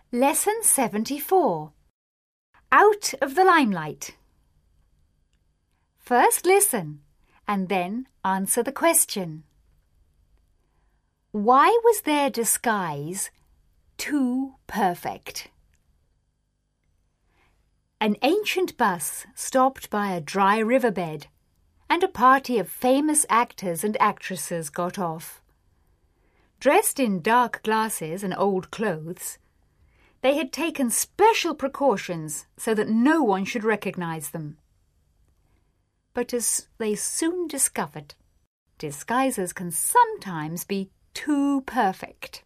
Lesson 74. Out of the limelight. First listen and then answer the question. Why was their disguise too perfect? An ancient bus stopped by a dry riverbed, and a party of famous actors and actresses got off. Dressed in dark glasses and old clothes, they had taken special precautions so that no one should recognize them. But as they soon discovered, disguises can sometimes be too perfect.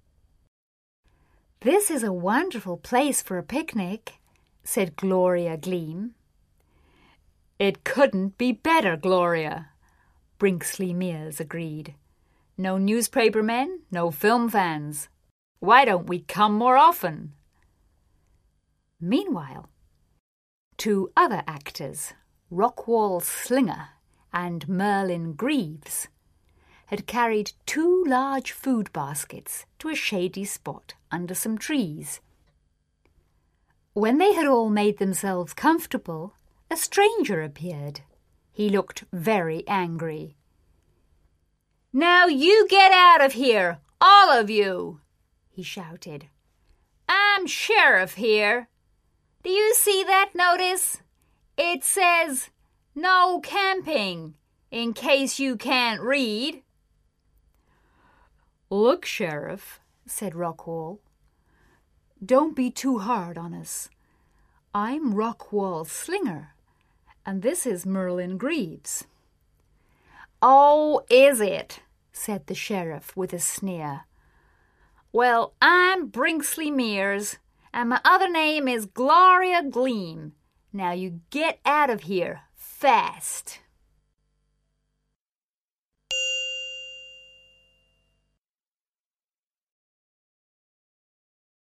"This is a wonderful place for a picnic," said Gloria Gleam. "It couldn't be better, Gloria," Brinkley Mears agreed. "No newspaper men, no film fans. Why don't we come more often?" Meanwhile, two other actors, Rockwall Slinger and Merlin Greaves, had carried 2 large food baskets to a shady spot under some trees. When they had all made themselves comfortable, a stranger appeared. He looked very angry. "Now you get out of here, all of you!" he shouted. "I'm sheriff here. Do you see that notice? It says, 'No camping,' in case you can't read." "Look, Sheriff," said Rockwall, "don't be too hard on us. I'm Rockwall Slinger, and this is Merlin Greaves." "Oh, is it?" said the sheriff with a sneer. "Well, I'm Brinkley Mears, and my other name is Gloria Gleam. Now you get out of here, fast."